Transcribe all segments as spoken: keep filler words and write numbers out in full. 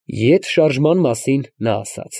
Ետ շարժման մասին նա ասաց.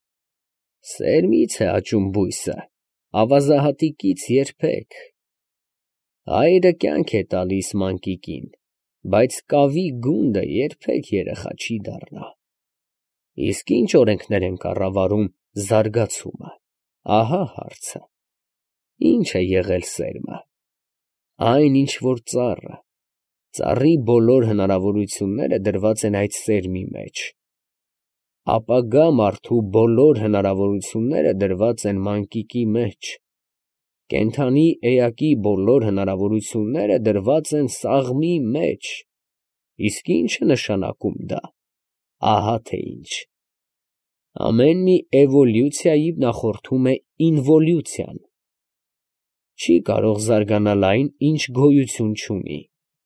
Սերմից է աճում բույսը, ավազահատիկից երբեք։ Հայրը կյանք է տալիս մանկիկին, բայց կավի գունդը երբեք երեխա չի դառնա։ Իսկ ինչ օրենքներ են կառավարում զարգացումը, ահա հարցը։ Ինչ է եղել սերմը։ Այն, ինչ որ ծառը, ծառի բոլոր հնարավորությունները դրված են այդ սերմի մեջ։ Ապագա մարդու բոլոր հնարավորությունները դրված են մանկիկի մեջ։ Կենդանի էակի բոլոր հնարավորությունները դրված են սաղմի մեջ։ Իսկ ինչ է նշանակում դա։ Ահա թե ինչ։ Ամեն մի էվոլյուցիայի նախորդում է ինվոլյուցիան։ Չի կարող զարգանալ այն, ինչ գոյություն չունի։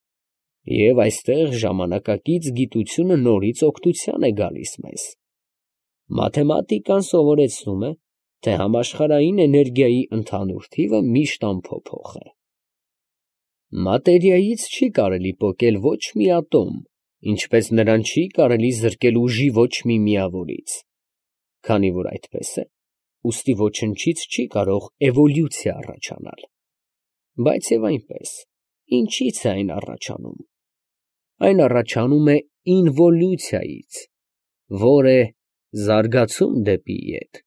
Եվ այստեղ ժամանակակից գիտությունը նորից օգնության է գալիս մեզ։ Մաթեմատիկան սովորեցնում է, թե համաշխարհային էներգիայի ընդհանուր թիվը միշտ անփոփոխ է։ Մատերիայից չի կարելի պոկել ոչ մի ատոմ, ինչպես նրան չի կարելի զրկել ուժի ոչ մի միավորից։ Քանի որ այդպես է, ուստի ոչնչից չի կարող էվոլյուցիա առաջանալ։ Բայց եւ այնպես, ինչից է այն առաջանում։ Այն առաջանում է ինվոլյուցիայից, որ է զարգացում դեպի ետ։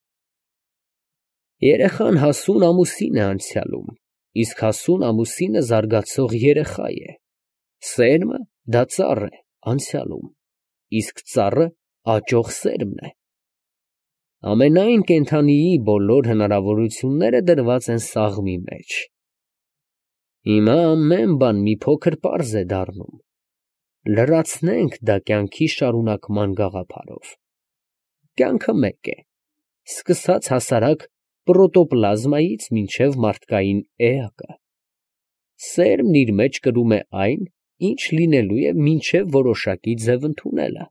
Երեխան հասուն ամուսին է անցյալում, իսկ հասուն ամուսինը զարգացող երեխա է։ Սերմը դա ծառ է անցյալում, իսկ ծառը աճող սերմն է։ Ամենայն կենդանիի բոլոր հնարավորությունները դրված են սաղմի մեջ։ Հիմա ամեն բան մի փոքր պարզ է դառնում։ Լրացնենք դա կյանքի շարունակման գաղափարով։ Կյանքը մեկ է, սկսած հասարակ պրոտոպլազմայից մինչև մարդկային էակը։ Սերմն իր մեջ կրում է այն, ինչ լինելու է մինչև որոշակի ձև ընդունելը։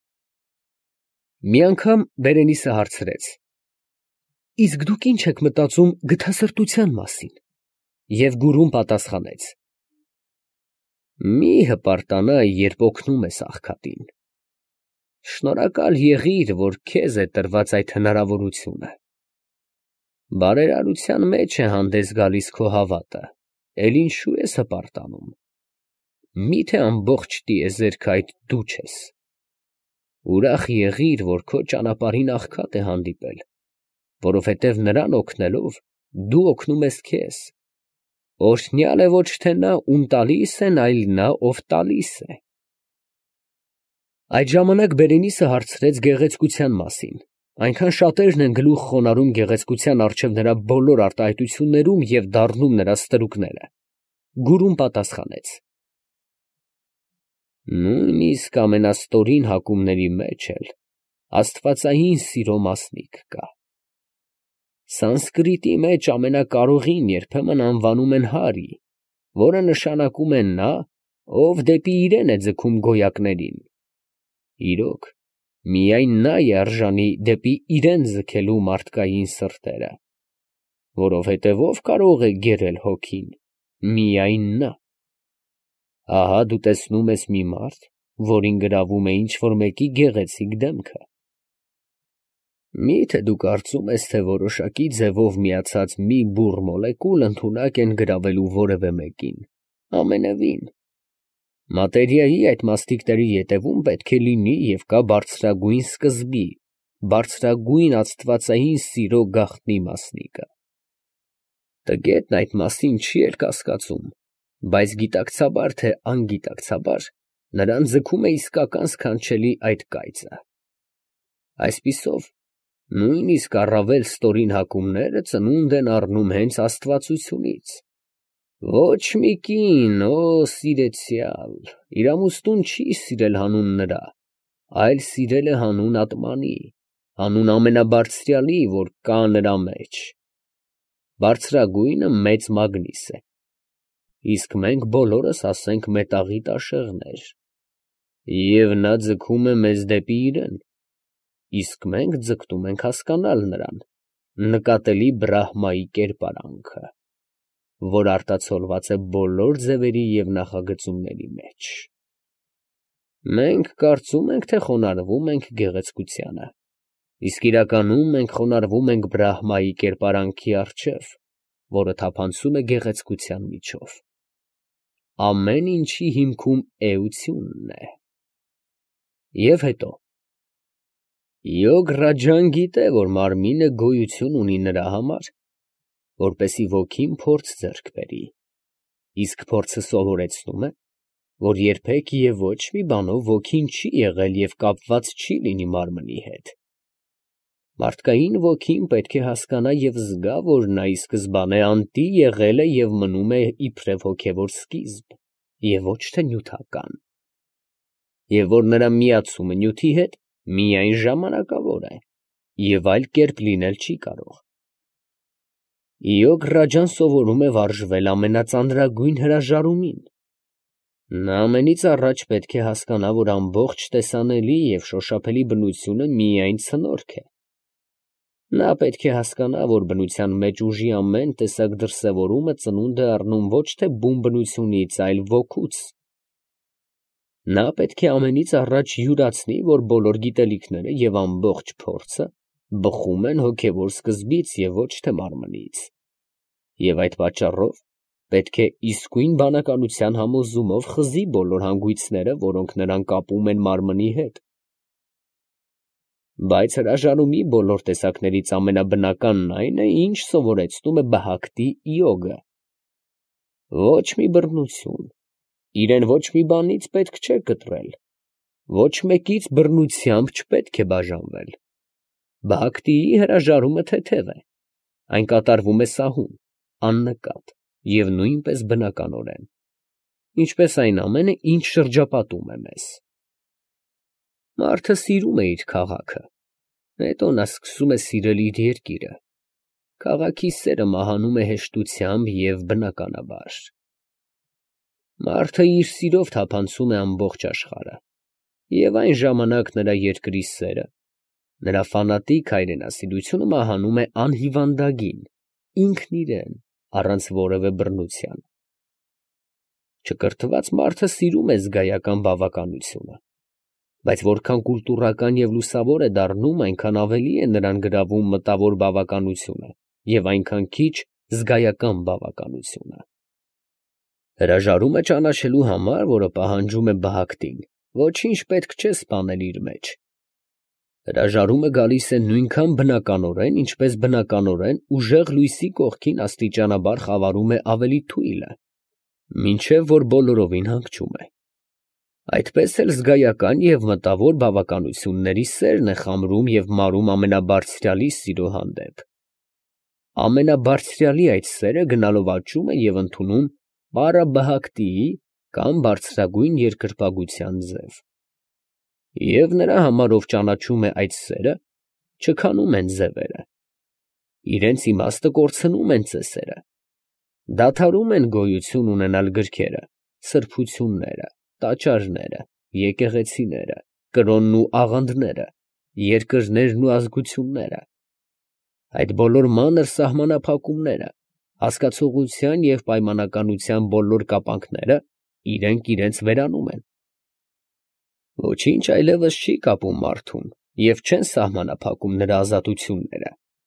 Մի անգամ Բերենիսը հարցրեց. Իսկ դուք ինչ եք մտածում գթասրտության մասին։ Եվ գուրուն պատասխանեց. Մի հպարտանա, երբ օգնում ես աղքատին։ Շնորհակալ եղիր, որ քեզ է տրված այդ հնարավորությունը։ Բարերարության մեջ է հանդես գալիս քո հավատը, էլ ինչու ես հպարտանում։ Միթե ամբողջ տիեզերքը այդ դու չես։ Ուրախ եղիր, որ քո ճանապարհին աղքատ է հանդիպել, որովհետև նրան օգնելով դու օգնում ես քեզ։ Օրհնյալ է ոչ թե նա, ում տալիս են, այլ նա, ով տալիս է։ Այդ ժամանակ Բերենիսը հարցրեց գեղեցկության մասին։ Այնքան շատերն են գլուխ խոնարհում գեղեցկության առջև նրա բոլոր արտահայտություններում և դառնում նրա ստրուկները։ Գուրուն պատասխանեց. Նույնիսկ ամենաստորին հակումների մեջ էլ աստվածային սիրո մասնիկ կա։ Սանսկրիտի մեջ ամենակարողին երբեմն անվանում են Հարի, որը նշանակում է նա, ով դեպի իրեն է ձգում գոյակներին։ Իրոք, միայն նա է արժանի դեպի իրեն ձգելու մարդկային սրտերը, որովհետև ով կարող է գերել հոգին, միայն նա։ Ահա դու տեսնում ես մի մարդ, որին գրավում է ինչ-որ մեկի գեղեցիկ դեմքը։ Մի՞թե դու կարծում ես, թե որոշակի ձևով միացած մի բուռ մոլեկուլ ընդունակ են գրավելու որևէ մեկին։ Ամենևին։ Մատերիայի այդ մասնիկների ետևում պետք է լինի և կա բարձրագույն սկզբի, բարձրագույն աստվածային սիրո գաղտնի մասնիկը։ Տգետն այդ մասին չի էլ կասկածում, բայց գիտակցաբար թե անգիտակցաբար նրան ձգում է իսկական սքանչելի այդ կայծը։ Այսպիսով, նույնիսկ առավել ստորին հակումները ծնունդ են առնում հենց աստվածությունից։ Ոչ մի կին, օ սիրեցյալ, իր ամուսնուն չի սիրել հանուն նրա, այլ սիրել է հանուն Ատմանի, հանուն ամենաբարձրյալի, որ կա նրա մեջ։ Բարձրագույնը մեծ մագնիս է, իսկ մենք բոլորս ասենք մետաղի տաշեղներ, և նա ձգում է մեզ դեպի իրեն, իսկ մենք ձգտում ենք հասկանալ նրան, նկատելի Բրահմայի կերպարանքը, որ արտացոլված է բոլոր ձևերի և նախագծումների մեջ։ Մենք կարծում ենք, թե խոնարհվում ենք գեղեցկությանը, իսկ իրականում մենք խոնարհվում ենք Բրահմայի կերպարանքի առջև, որը թափանցում է գեղեցկության միջով։ Ամեն ինչի հիմքում էությունն է։ Եվ հետո, Յոգ-Ռաջան գիտե, որ մարմինը գոյություն ունի նրա համար, որպեսզի ոգին փորձ ձեռք բերի, իսկ փորձը սովորեցնում է, որ երբեք և ոչ մի բանով ոգին չի եղել և կապված չի լինի մարմնի հետ։ Մարդկային ոգին պետք է հասկանա և զգա, որ նա ի սկզբանե անտի եղել է և մնում է իբրև հոգևոր սկիզբ և ոչ թե նյութական, և որ նրա միացումը նյութի հետ միայն ժամանակավոր է և այլ կերպ լինել չի կարող։ Յոգ-Ռաջան սովորում է վարժվել ամենածանրագույն հրաժարումին։ Նա ամենից առաջ պետք է հասկանա, որ ամբողջ տեսանելի և շոշափելի բնությունը միայն ցնորք է։ Նա պետք է հասկանա, որ բնության մեջ ուժի ամեն տեսակ դրսևորումը ծնունդ է առնում ոչ թե բուն բնությունից, այլ ոգուց։ Նա պետք է ամենից առաջ յուրացնի, որ բոլոր գիտելիքները և ամբողջ փորձը բխում են հոգևոր սկզբից և ոչ թե մարմնից, և այդ պատճառով պետք է իսկույն բանականության համոզումով խզի բոլոր հանգույցները, որոնք նրան կապում են մարմնի հետ։ Բայց հրաժարումի բոլոր տեսակներից ամենաբնականն այն է, ինչ սովորեցնում է Բհակտի յոգը։ Ոչ մի բռնություն, իրեն ոչ մի բանից պետք չէ կտրել, ոչ մեկից բռնությամբ չպետք է բաժանվել։ Բհակտիի հրաժարումը թեթև է, այն կատարվում է սահուն, աննկատ և նույնպես բնականորեն, ինչպես այն ամենը, ինչ շրջապատում է մեզ։ Մարդը սիրում է իր քաղաքը, հետո նա սկսում է սիրել իր երկիրը։ Քաղաքի սերը մահանում է հեշտությամբ և բնականաբար։ Մարդը իր սիրով թափանցում է ամբողջ աշխարհը, և այն ժամանակ նրա երկրի սերը, նրա ֆանատիկ հայրենասիրությունը մահանում է անհիվանդագին, ինքն իրեն, առանց որևէ բռնության։ Չկրթված մարդը սիրում է զգայական բավականությունը, բայց որքան կուլտուրական և լուսավոր է դառնում, այնքան ավելի է նրան գրավում մտավոր բավականությունը և այնքան քիչ զգայական բավականությունը։ Հրաժարումը ճանաչելու համար, որը պահանջում է Բհակտին, ոչինչ պետք չէ սպանել իր մեջ։ Հրաժարումը գալիս է նույնքան բնականորեն, ինչպես բնականորեն ուժեղ լույսի կողքին աստիճանաբար խավարում է ավելի թույլը, մինչև որ բոլորովին հանգչում է։ Այդպես էլ զգայական և մտավոր բավականությունների սերն է խամրում և մարում ամենաբարձրյալի սիրո հանդեպ։ Ամենաբարձրյալի այդ սերը գնալով աճում է և ընդունում պարաբհակտիի կամ բարձրագույն երկրպագության ձև։ Եվ նրա համար, ով ճանաչում է այդ սերը, չքանում են ձևերը, իրենց իմաստը կորցնում են ծեսերը, դադարում են գոյություն ունենալ գրքերը, սրբությունները, տաճարները, եկեղեցիները, կրոնն ու աղանդները, երկրներն ու ազգությունները, այդ բոլոր մանր սահմանափակումները, հասկացողության և պայմանականության բոլոր կապանքները իրենք իրենց վերանում են։ Ոչինչ այլևս չի կապում մարդուն և չեն սահմանափակում նրա ազատությունները։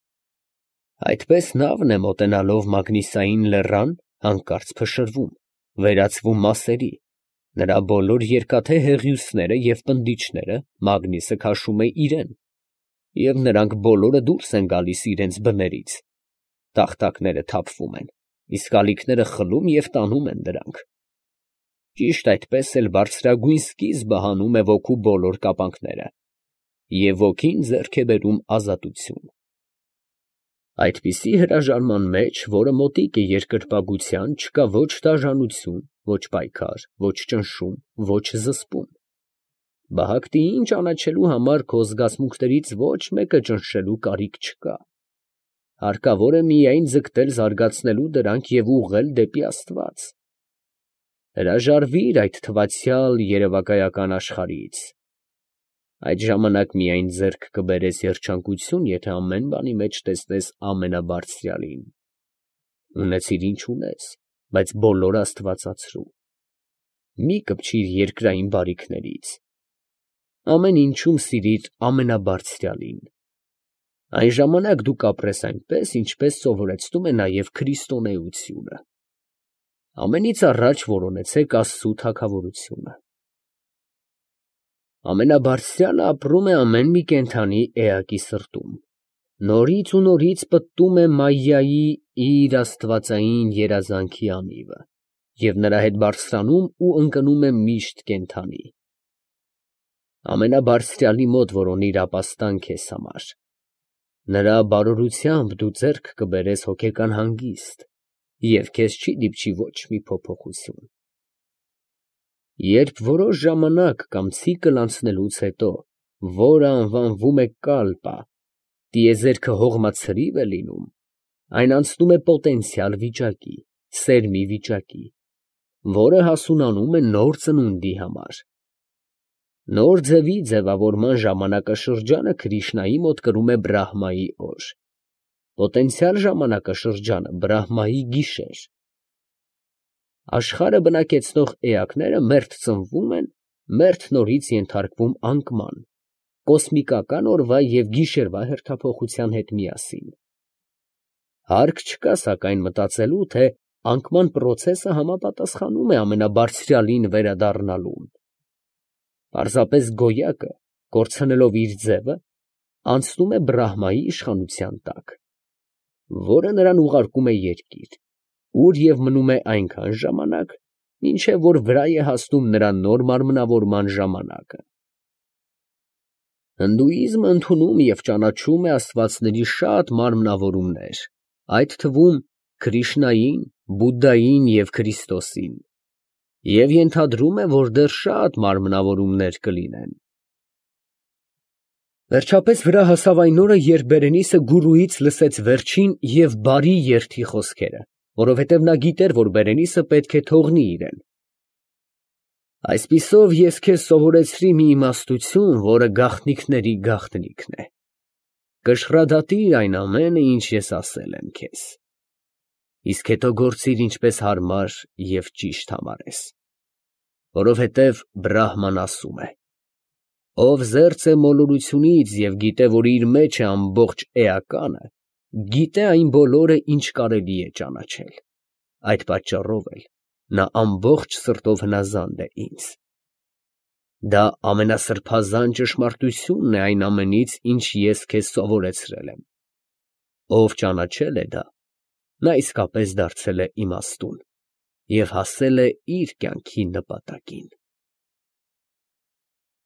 Այդպես նավն է մոտենալով Մագնիսային լեռան, հանկարծ փշրվում, վերածվում մասերի, նրա բոլոր երկաթե հեղիուսները և պնդիչները Մագնիսը քաշում է իրեն, և նրանք բոլորը դուրս են գալիս իրենց բներից, տախտակները թափվում են, իսկ ալիքները խլում և տանում են դրանք։ Ճիշտ այդպես էլ բարձրագույն սկիզբը հանում է ոգու բոլոր կապանքները, և ոգին ձեռք է բերում ազատություն։ Այդպիսի հրաժարման մեջ, որը մոտիկ է երկրպագության, չկա ոչ դաժանություն, ոչ պայքար, ոչ ճնշում, ոչ զսպում։ Բհակտիին ճանաչելու համար քո զգացմունքներից ոչ մեկը ճնշելու կարիք չկա։ Հարկավոր է միայն ձգտել զարգացնելու դրանք և ուղղել դեպի աստված։ Հրաժարվի՛ր այդ թվացյալ երևակայական աշխարհից։ Այդ ժամանակ միայն ձեռք կբերես երջանկություն, եթե ամեն բանի մեջ տեսնես ամենաբարձրյալին։ Ունեցիր ինչ ունես, բայց բոլորը աստվածացրու։ Մի կպչիր երկրային բարիքներից, ամեն ինչում սիրիր ամենաբարձրյալին։ Այն ժամանակ դու կապրես այնպես, ինչպես սովորեցնում է նաև քրիստոնեությունը։ Ամենից առաջ որոնեցեք Աստծու թագավորությունը։ Ամենաբարձրյալը ապրում է ամեն մի կենդանի էակի սրտում, նորից ու նորից պտտում է Մայայի իր աստվածային երազանքի անիվը և նրա հետ բարձրանում ու ընկնում է միշտ կենդանի։ Ամենաբարձրյալի մոտ որոնիր ապաստան քեզ համար, նրա բարօրությամբ դու ձեռք կբերես հոգեկան հանգիստ և քեզ չի դիպչի ոչ մի փոփոխություն։ Երբ որոշ ժամանակ կամ ցիկլ անցնելուց հետո, որը անվանվում է կալպա, տիեզերքը հողմացրիվ է լինում, այն անցնում է պոտենցիալ վիճակի, սերմի վիճակի, որը հասունանում է նոր ծնունդի համար։ Նոր ձևի ձևավորման ժամանակաշրջանը Քրիշնայի մոտ կրում է Բրահմայի օր, պոտենցիալ ժամանակաշրջանը Բրահմայի գիշեր։ Աշխարհը բնակեցնող էակները մերթ ծնվում են, մերթ նորից ենթարկվում անկման, կոսմիկական օրվա և գիշերվա հերթափոխության հետ միասին։ Հարկ չկա, սակայն, մտածելու, թե անկման պրոցեսը համապատասխանում է ամենաբարձրյալին վերադառնալուն։ Պարզապես գոյակը, կորցնելով իր ձևը, անցնում է Բրահմայի իշխանության տակ, որը նրան ուղարկում է երկիր, ուր և մնում է այնքան ժամանակ, մինչև որ վրա է հասնում նրա նոր մարմնավորման ժամանակը։ Հնդուիզմը ընդունում և ճանաչում է աստվածների շատ մարմնավորումներ, այդ թվում Քրիշնային, Բուդդային և Քրիստոսին, և ենթադրում է, որ դեռ շատ մարմնավորումներ կլինեն։ Վերջապես վրա հասավ այն օրը, երբ Բերենիսը գուրուից լսեց վերջին և բարի երդի խոսքերը, որովհետև նա գիտեր, որ Բերենիսը պետք է թողնի իրեն։ Այսպիսով ես քեզ սովորեցրի մի իմաստություն, որը գաղտնիքների գաղտնիքն է. կշռադատիր այն ամենը, ինչ ես ասել եմ քեզ, իսկ հետո գործիր ինչպես հարմար և ճիշտ համարես, որովհետև Բրահման ասում է. ով զերծ է մոլորությունից և գիտե, որ իր մեջ է ամբողջ էականը, գիտե այն բոլորը, ինչ կարելի է ճանաչել, այդ պատճառով էլ նա ամբողջ սրտով հնազանդ է ինձ։ Դա ամենասրբազան ճշմարտությունն է այն ամենից, ինչ ես քեզ սովորեցրել եմ։ Ով ճանաչել է դա, նա իսկապես դարձել է իմաստուն և հասել է իր կյանքի նպատակին։